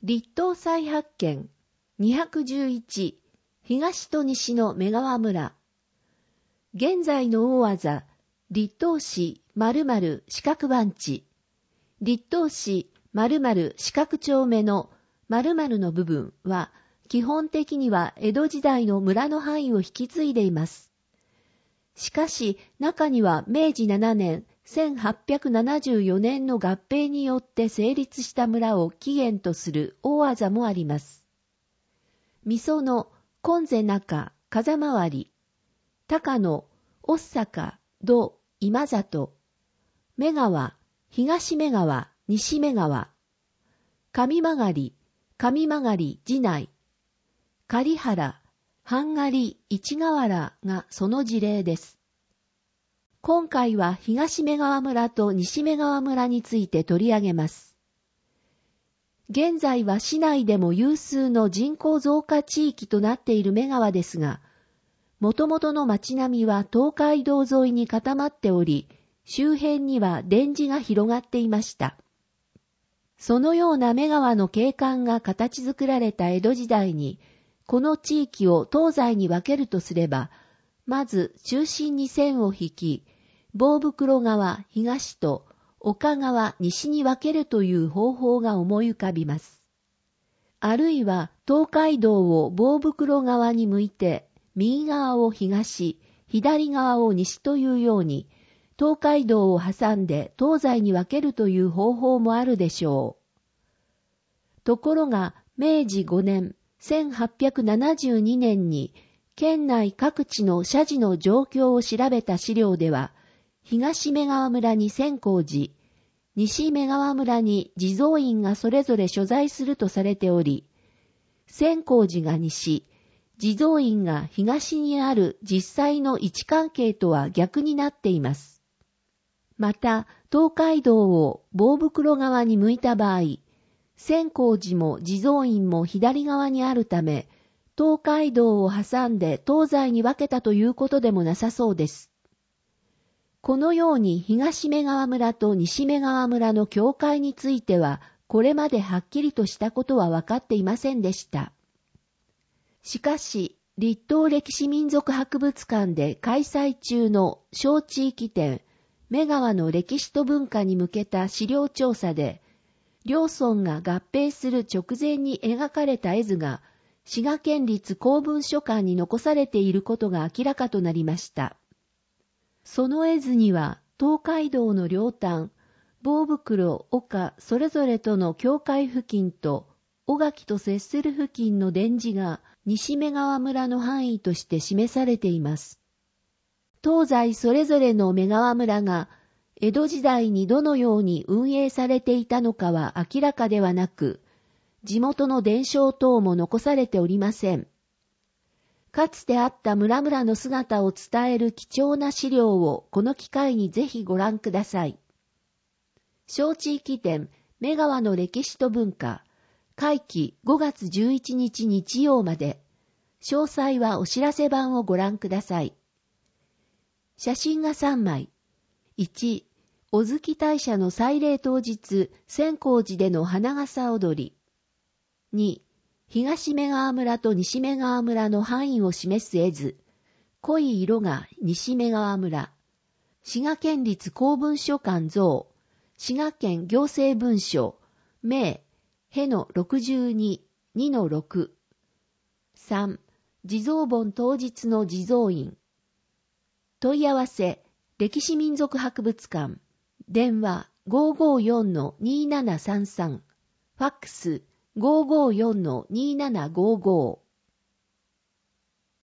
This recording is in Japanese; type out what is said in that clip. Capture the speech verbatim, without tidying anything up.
立東再発見にひゃくじゅういち東と西の目川村。現在の大字、立東市〇〇四角番地。立東市〇〇四角町目の〇〇の部分は基本的には江戸時代の村の範囲を引き継いでいます。しかし中にはめいじななねんせんはっぴゃくななじゅうよねんの合併によって成立した村を起源とする大字もあります。みその、金瀬中、風回り、高野、大阪、土、今里、目川、東目川、西目川、上曲り、上曲り、寺内、狩原、半狩、市河原がその事例です。今回は東目川村と西目川村について取り上げます。現在は市内でも有数の人口増加地域となっている目川ですが、もともとの町並みは東海道沿いに固まっており、周辺には田地が広がっていました。そのような目川の景観が形作られた江戸時代に、この地域を東西に分けるとすれば、まず中心に線を引き、棒袋川東と岡川西に分けるという方法が思い浮かびます。あるいは東海道を棒袋川に向いて、右側を東、左側を西というように、東海道を挟んで東西に分けるという方法もあるでしょう。ところが、めいじごねん、せんはっぴゃくななじゅうにねんに、県内各地の社寺の状況を調べた資料では、東目川村に千光寺、西目川村に地蔵院がそれぞれ所在するとされており、千光寺が西、地蔵院が東にある実際の位置関係とは逆になっています。また、東海道を棒袋川に向いた場合、千光寺も地蔵院も左側にあるため、東海道を挟んで東西に分けたということでもなさそうです。このように東目川村と西目川村の境界については、これまではっきりとしたことは分かっていませんでした。しかし、立東歴史民族博物館で開催中の小地域展、目川の歴史と文化に向けた資料調査で、両村が合併する直前に描かれた絵図が、滋賀県立公文書館に残されていることが明らかとなりました。その絵図には、東海道の両端、棒袋、岡、それぞれとの境界付近と、小垣と接する付近の田地が、西目川村の範囲として示されています。東西それぞれの目川村が、江戸時代にどのように運営されていたのかは明らかではなく、地元の伝承等も残されておりません。かつてあった村々の姿を伝える貴重な資料をこの機会にぜひご覧ください。小地域展、目川の歴史と文化、会期ごがつじゅういちにち日曜まで、詳細はお知らせ版をご覧ください。写真がさんまい。いち、小月大社の祭礼当日、千光寺での花笠踊り。に、東目川村と西目川村の範囲を示す絵図。濃い色が西目川村。滋賀県立公文書館像。滋賀県行政文書。名、へのろくじゅうに、にのろく。さん、地蔵盆当日の地蔵院。問い合わせ、歴史民族博物館。電話 ごーごーよんのにーななさんさん。ファックス ごーごーよんのにーななごーごー。